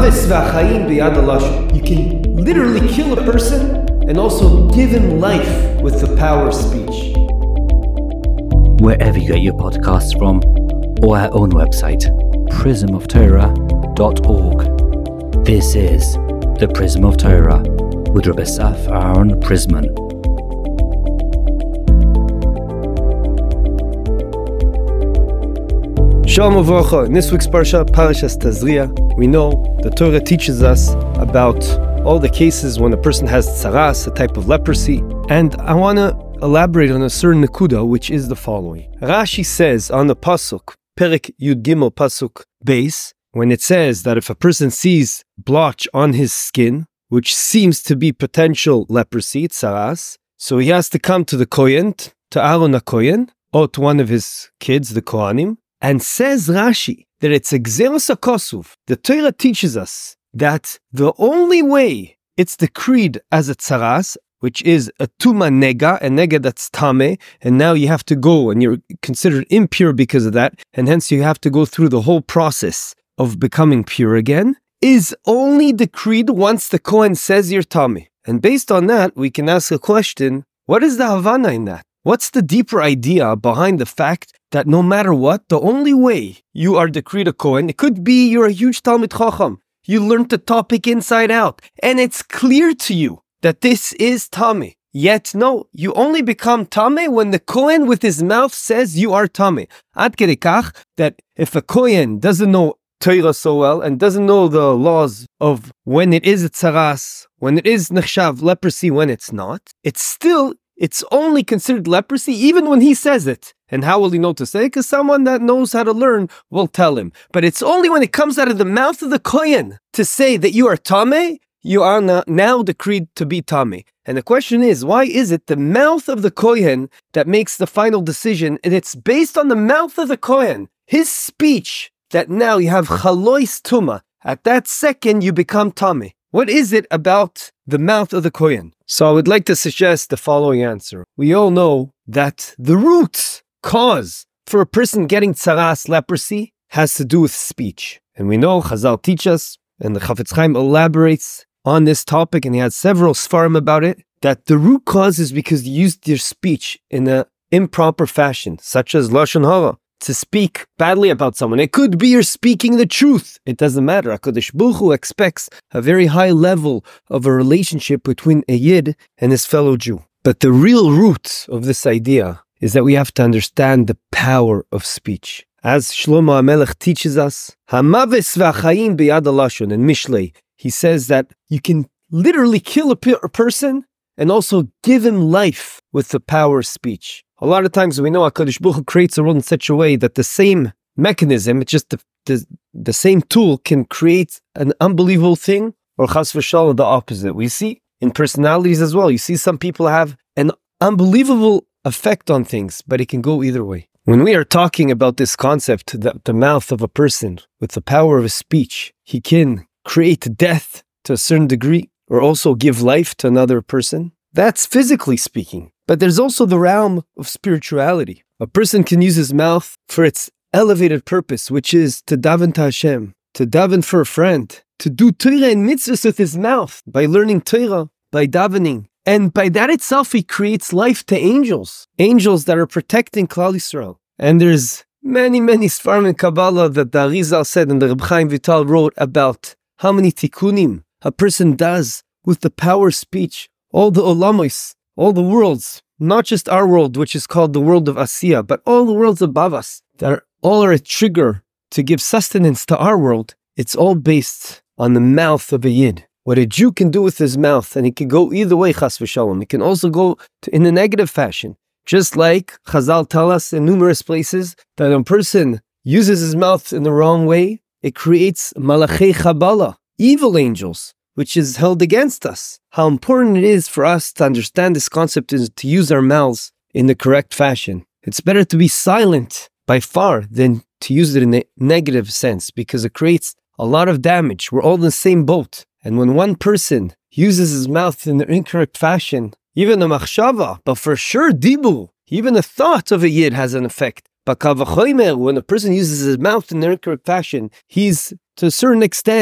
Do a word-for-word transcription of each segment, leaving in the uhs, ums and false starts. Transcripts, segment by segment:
You can literally kill a person and also give him life with the power of speech. Wherever you get your podcasts from, or our own website, prism of torah dot org. This is The Prism of Torah with Rabbi Asaf Aaron Prisman. Shalom Uvracha. In this week's Parsha, Parashas Tazria, we know the Torah teaches us about all the cases when a person has tsaras, a type of leprosy, and I want to elaborate on a certain nekuda, which is the following. Rashi says on the pasuk, Perek Yud Gimel pasuk base, when it says that if a person sees blotch on his skin, which seems to be potential leprosy, tsaras, so he has to come to the Kohen, to Aaron HaKohen, or to one of his kids, the Kohanim, and says Rashi that it's a Gzeros HaKosuv. The Torah teaches us that the only way it's decreed as a tsaras, which is a tuma nega, a nega that's tame, and now you have to go and you're considered impure because of that, and hence you have to go through the whole process of becoming pure again, is only decreed once the Kohen says you're tame. And based on that, we can ask a question, what is the Havana in that? What's the deeper idea behind the fact that no matter what, the only way you are decreed a Kohen, it could be you're a huge Talmid Chacham, you learned the topic inside out, and it's clear to you that this is Tame. Yet no, you only become Tame when the Kohen with his mouth says you are Tame. Ad kedei kach, that if a Kohen doesn't know Torah so well and doesn't know the laws of when it is a tsaras, when it is nechshav, leprosy, when it's not, it's still, it's only considered leprosy even when he says it. And how will he know to say? Because someone that knows how to learn will tell him. But it's only when it comes out of the mouth of the Kohen to say that you are Tame, you are now decreed to be Tame. And the question is, why is it the mouth of the Kohen that makes the final decision? And it's based on the mouth of the Kohen, his speech, that now you have Chalois Tuma. At that second, you become Tame. What is it about the mouth of the Kohen? So I would like to suggest the following answer. We all know that the root cause for a person getting tsaras, leprosy, has to do with speech. And we know Chazal teach us, and the Chafetz Chaim elaborates on this topic, and he had several svarim about it, that the root cause is because you used your speech in an improper fashion, such as Lashon Hara, to speak badly about someone. It could be you're speaking the truth. It doesn't matter. HaKadosh Baruch Hu expects a very high level of a relationship between a Yid and his fellow Jew. But the real root of this idea is that we have to understand the power of speech. As Shlomo HaMelech teaches us, Hamaves v'achayim b'yad halashon, in Mishlei, he says that you can literally kill a, pe- a person and also give him life with the power of speech. A lot of times we know HaKadosh Baruch Hu creates a world in such a way that the same mechanism, it's just the, the, the same tool can create an unbelievable thing, or chas v'shalom, the opposite. We see in personalities as well. You see some people have an unbelievable effect on things, but it can go either way. When we are talking about this concept that the mouth of a person, with the power of his speech, he can create death to a certain degree, or also give life to another person, that's physically speaking. But there's also the realm of spirituality. A person can use his mouth for its elevated purpose, which is to daven to Hashem, to daven for a friend, to do Torah and mitzvahs with his mouth, by learning Torah, by davening. And by that itself, he creates life to angels, angels that are protecting Klal Yisrael. And there's many, many Sfarim in Kabbalah that the Arizal said and the Reb Chaim Vital wrote about how many tikkunim a person does with the power of speech. All the olamos, all the worlds, not just our world, which is called the world of Asiya, but all the worlds above us, that are all are a trigger to give sustenance to our world. It's all based on the mouth of a Yid. What a Jew can do with his mouth, and he can go either way, chas v'shalom. He can also go to, in a negative fashion. Just like Chazal tell us in numerous places, that a person uses his mouth in the wrong way, it creates malachei chabala, evil angels, which is held against us. How important it is for us to understand this concept is to use our mouths in the correct fashion. It's better to be silent by far than to use it in a negative sense, because it creates a lot of damage. We're all in the same boat. And when one person uses his mouth in the incorrect fashion, even a machshava, but for sure dibur, even a thought of a yid has an effect. But kal v'chomer, when a person uses his mouth in the incorrect fashion, he's to a certain extent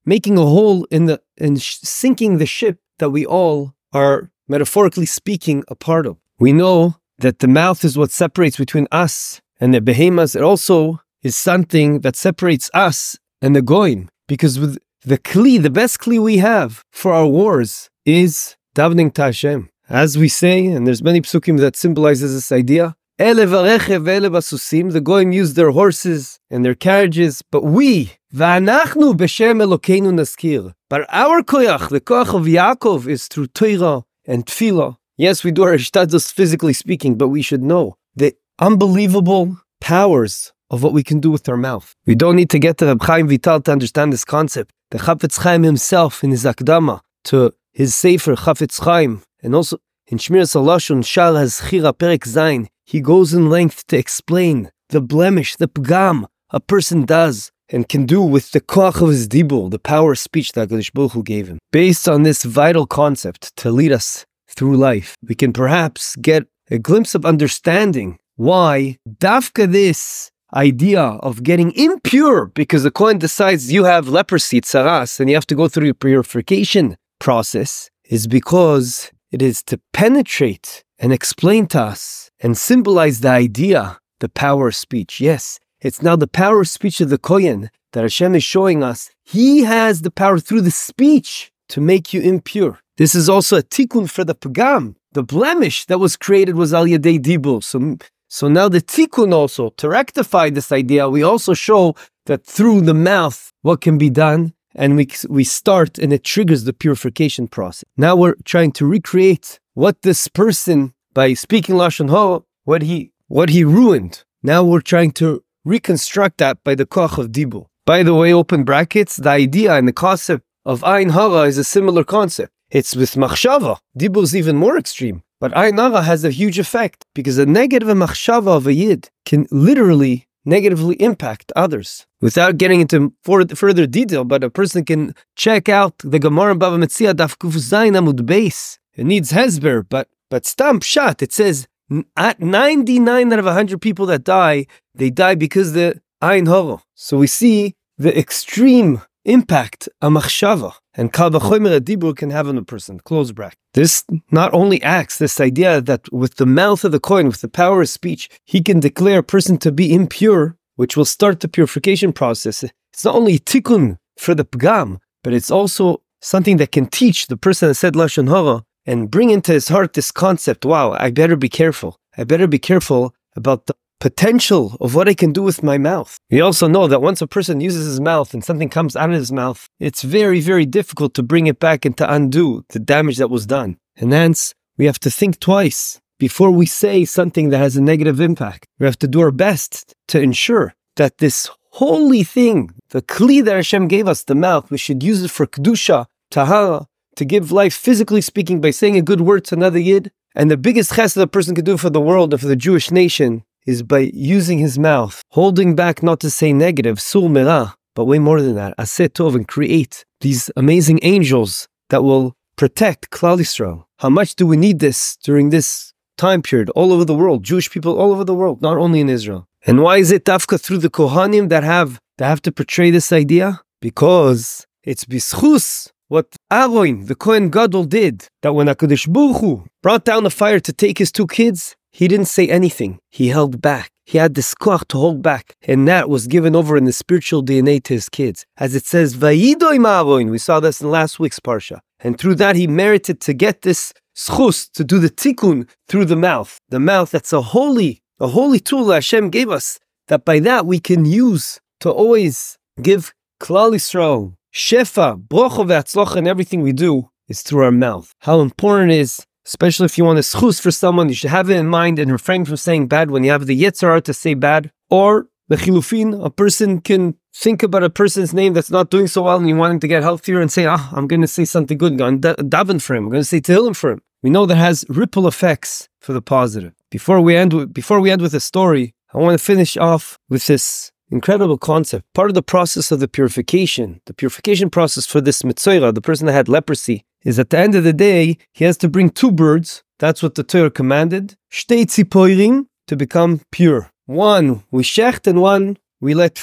making a hole in the, and sh- sinking the ship that we all are, metaphorically speaking, a part of. We know that the mouth is what separates between us and the behemoths. It also is something that separates us and the goyim, because with the kli, the best kli we have for our wars is davening to Hashem. As we say, and there's many psukim that symbolizes this idea, Ele varechev ve'ele basusim, the goyim use their horses and their carriages, but we, va'anachnu b'shem Elokeinu naskir. But our koyach, the koyach of Yaakov, is through Torah and Tefillah. Yes, we do our ishtadlus physically speaking, but we should know the unbelievable powers of what we can do with our mouth. We don't need to get to Reb Chaim Vital to understand this concept. The Chafetz Chaim himself, in his Akdama to his Sefer Chafetz Chaim, and also in Shmiras HaLashon Shar HaZchira Perek Zayin, he goes in length to explain the blemish, the pgam a person does and can do with the koach of his dibur, the power of speech that HaKadosh Baruch Hu gave him. Based on this vital concept to lead us through life, we can perhaps get a glimpse of understanding why dafka this idea of getting impure, because the Kohen decides you have leprosy, tsaras, and you have to go through your purification process, is because it is to penetrate and explain to us and symbolize the idea, the power of speech. Yes, it's now the power of speech of the Kohen that Hashem is showing us. He has the power through the speech to make you impure. This is also a tikkun for the pagam. The blemish that was created was al yadei dibur. So, so now the tikkun also, to rectify this idea, we also show that through the mouth, what can be done, and we we start and it triggers the purification process. Now we're trying to recreate what this person, by speaking Lashon Hara, what he what he ruined. Now we're trying to reconstruct that by the koach of dibur. By the way, open brackets, the idea and the concept of ayin hara is a similar concept. It's with machshava. Dibur is even more extreme. But ayin hara has a huge effect, because a negative machshava of a yid can literally negatively impact others. Without getting into further detail, but a person can check out the Gemara Bava Metzia Daf Kuf Zayin Amud Beis. It needs hezber, but but stam pshat. It says at ninety-nine out of one hundred people that die, they die because the ayin hara. So we see the extreme impact a machshava and kal v'chomer a dibur can have on a person. Close bracket. This not only acts, this idea that with the mouth of the Kohen, with the power of speech, he can declare a person to be impure, which will start the purification process. It's not only tikkun for the pgam, but it's also something that can teach the person that said Lashon Hara and bring into his heart this concept, wow, I better be careful. I better be careful about the potential of what I can do with my mouth. We also know that once a person uses his mouth and something comes out of his mouth, it's very, very difficult to bring it back and to undo the damage that was done. And hence, we have to think twice before we say something that has a negative impact. We have to do our best to ensure that this holy thing, the kli that Hashem gave us, the mouth, we should use it for kedusha, tahara, to give life, physically speaking, by saying a good word to another yid. And the biggest chesed a person can do for the world and for the Jewish nation is by using his mouth, holding back not to say negative, sul merah, but way more than that, aseh tov, and create these amazing angels that will protect Klal Yisrael. How much do we need this during this time period all over the world? Jewish people all over the world, not only in Israel. And why is it dafka through the Kohanim that have that have to portray this idea? Because it's bischus what Aaron, the Kohen Gadol, did, that when HaKadosh Baruch Hu brought down the fire to take his two kids, he didn't say anything. He held back. He had this koach to hold back. And that was given over in the spiritual D N A to his kids. As it says, Vayidoy Ma'avoin. We saw this in last week's Parsha. And through that, he merited to get this schus, to do the tikkun through the mouth. The mouth, that's a holy, a holy tool that Hashem gave us, that by that we can use to always give Klal Yisrael, shefa, brocha ve'atzlocha, and everything we do is through our mouth. How important it is, especially if you want to schus for someone, you should have it in mind and refrain from saying bad when you have the yetzer hara to say bad. Or the chilufin, a person can think about a person's name that's not doing so well and you want him to get healthier and say, ah, I'm going to say something good, I'm going to daven for him, I'm going to say tehillim for him. We know that has ripple effects for the positive. Before we end with, before we end with a story, I want to finish off with this incredible concept. Part of the process of the purification, the purification process for this mitzoira, the person that had leprosy, is at the end of the day, he has to bring two birds. That's what the Torah commanded. Shtei tzipoirim, to become pure. One we shecht and one we let free.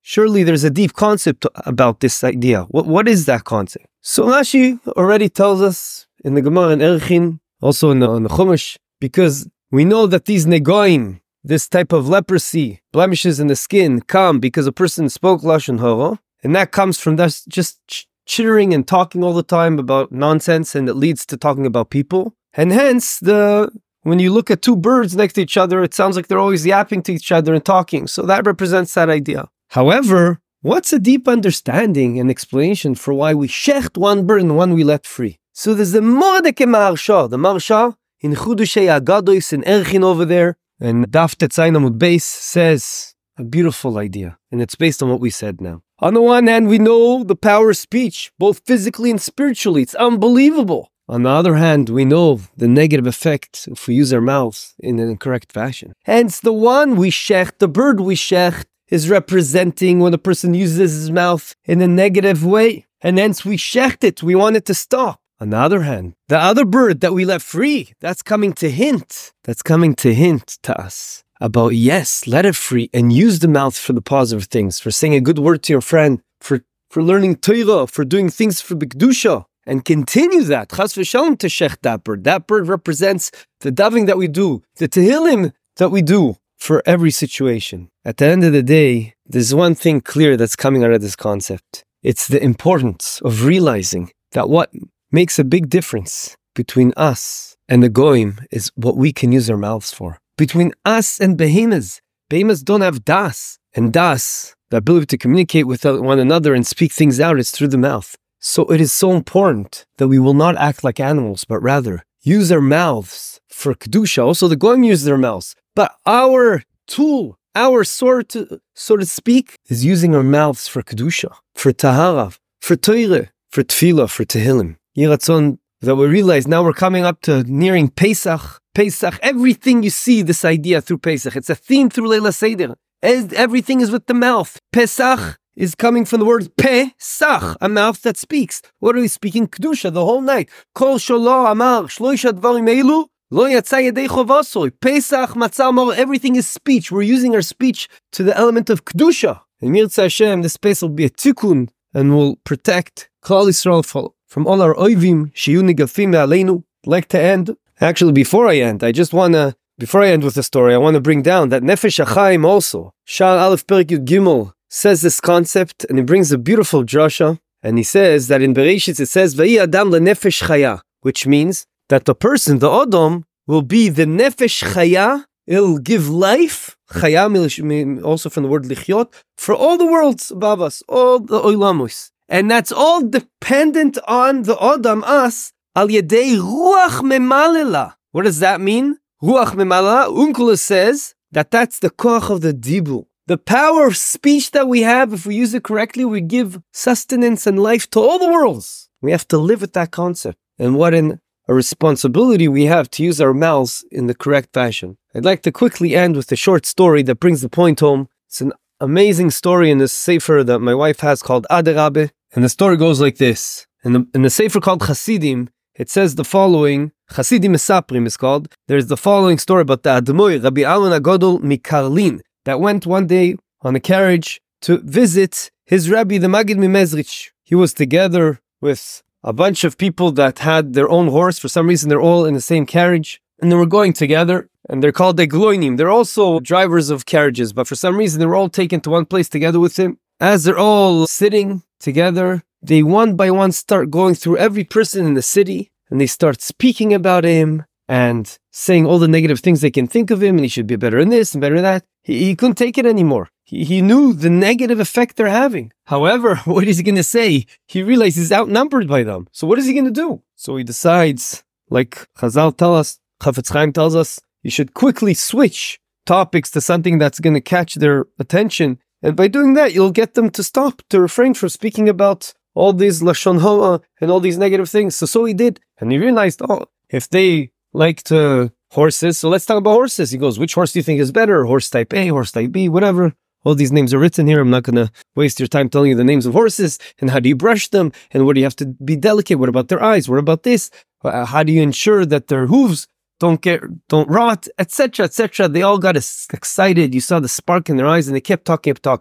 surely there's a deep concept about this idea. What What is that concept? So Rashi already tells us in the Gemara in Erchin, also in the, in the Chumash, because we know that these negoim, this type of leprosy, blemishes in the skin, come because a person spoke Lashon Hara, and that comes from that just ch- chittering and talking all the time about nonsense, and it leads to talking about people. And hence, the when you look at two birds next to each other, it sounds like they're always yapping to each other and talking. So that represents that idea. However, what's a deep understanding and explanation for why we shecht one bird and one we let free? So there's the Mordeke Maharsha, the Maharsha in Chudushay Agadois in Erchin over there, and Daf Tetzayin Amud Beis says a beautiful idea, and it's based on what we said now. On the one hand, we know the power of speech, both physically and spiritually. It's unbelievable. On the other hand, we know the negative effect if we use our mouths in an incorrect fashion. Hence, the one we shecht, the bird we shecht, is representing when a person uses his mouth in a negative way. And hence, we shecht it. We want it to stop. On the other hand, the other bird that we let free, that's coming to hint. That's coming to hint to us about, yes, let it free and use the mouth for the positive things, for saying a good word to your friend, for, for learning Torah, for doing things for B'Kedusha, and continue that. Chas v'shalom to shech that bird. That bird represents the davening that we do, the tehillim that we do for every situation. At the end of the day, there's one thing clear that's coming out of this concept. It's the importance of realizing that what makes a big difference between us and the goyim is what we can use our mouths for. Between us and behemoths, behemoths don't have das, and das, the ability to communicate with one another and speak things out, is through the mouth. So it is so important that we will not act like animals, but rather use our mouths for kedusha. Also, the goyim use their mouths, but our tool, our sword, to, so to speak, is using our mouths for kedusha, for tahara, for Torah, for tefillah, for tehillim. Yiratzon, that we realize now we're coming up to nearing Pesach. Pesach, everything you see, this idea through Pesach, it's a theme through Leila Seder. Everything is with the mouth. Pesach is coming from the word Pesach, a mouth that speaks. What are we speaking? Kedusha the whole night. Kol sholo amar shloisha dvarim eilu lo yatsa yedei chovasoy. Pesach matzah amar. Everything is speech. We're using our speech to the element of Kedusha. And Mirza Hashem, this space will be a tikkun and will protect Klal Yisrael from all our oivim shiyu nigafim aleinu. Like to end. Actually, before I end, I just want to, before I end with the story, I want to bring down that Nefesh HaChaim also. Sha'ar Aleph Perek Yud Gimel says this concept, and he brings a beautiful drasha, and he says that in Bereshit it says, V'yi Adam leNefesh Chaya, which means that the person, the Adam, will be the Nefesh Chaya, it'll give life, Chaya also from the word Lichyot, for all the worlds above us, all the Oilamos. And that's all dependent on the Adam, us, Al yedei ruach memalela. What does that mean? Ruach memalela. Unkula says that that's the koach of the dibur. The power of speech that we have, if we use it correctly, we give sustenance and life to all the worlds. We have to live with that concept. And what an, a responsibility we have to use our mouths in the correct fashion. I'd like to quickly end with a short story that brings the point home. It's an amazing story in this sefer that my wife has called Adarabe. And the story goes like this. In the, in the sefer called Chasidim, it says the following, Chasidim Mesaprim is called, there's the following story about the Admoy, Rabbi Alon HaGadol Mikarlin, that went one day on a carriage to visit his Rabbi, the Magid Mimezrich. He was together with a bunch of people that had their own horse. For some reason, they're all in the same carriage, and they were going together, and they're called the Gloinim. They're also drivers of carriages, but for some reason, they were all taken to one place together with him. As they're all sitting together, they one by one start going through every person in the city, and they start speaking about him and saying all the negative things they can think of him, and he should be better in this and better in that. He, he couldn't take it anymore. He, he knew the negative effect they're having. However, what is he going to say? He realizes he's outnumbered by them. So what is he going to do? So he decides, like Chazal tell us, Chafetz Chaim tells us, you should quickly switch topics to something that's going to catch their attention. And by doing that, you'll get them to stop, to refrain from speaking about all these Lashon Hara and all these negative things. So, so he did. And he realized, oh, if they like to horses, so let's talk about horses. He goes, which horse do you think is better? Horse type A, horse type B, whatever. All these names are written here. I'm not going to waste your time telling you the names of horses and how do you brush them and what do you have to be delicate? What about their eyes? What about this? Uh, how do you ensure that their hooves don't get, don't rot, et cetera, et cetera. They all got excited. You saw the spark in their eyes and they kept talking, kept talking.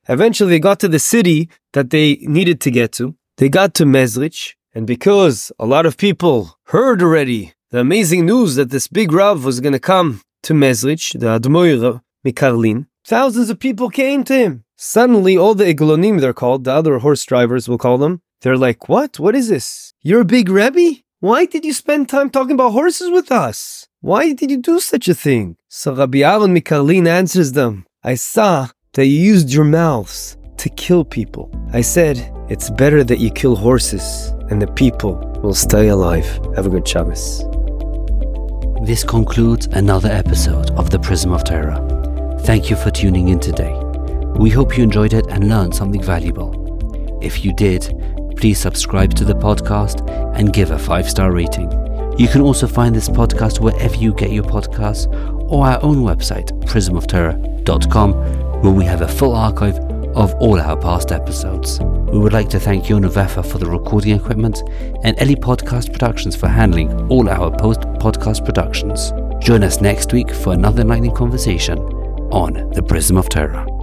Eventually, they got to the city that they needed to get to. They got to Mezrich, and because a lot of people heard already the amazing news that this big Rav was going to come to Mezrich, the Admoir Mikarlin, thousands of people came to him. Suddenly, all the Iglonim, they're called, the other horse drivers, we'll call them, they're like, what? What is this? You're a big Rebbe? Why did you spend time talking about horses with us? Why did you do such a thing? So Rabbi Aaron Mikarlin answers them, I saw that you used your mouths to kill people. I said, it's better that you kill horses and the people will stay alive. Have a good Shabbos. This concludes another episode of the Prism of Torah. Thank you for tuning in today. We hope you enjoyed it and learned something valuable. If you did, please subscribe to the podcast and give a five-star rating. You can also find this podcast wherever you get your podcasts or our own website, prism of torah dot com, where we have a full archive of all our past episodes. We would like to thank Yona Vefa for the recording equipment and Eli Podcast Productions for handling all our post-podcast productions. Join us next week for another enlightening conversation on the Prism of Torah.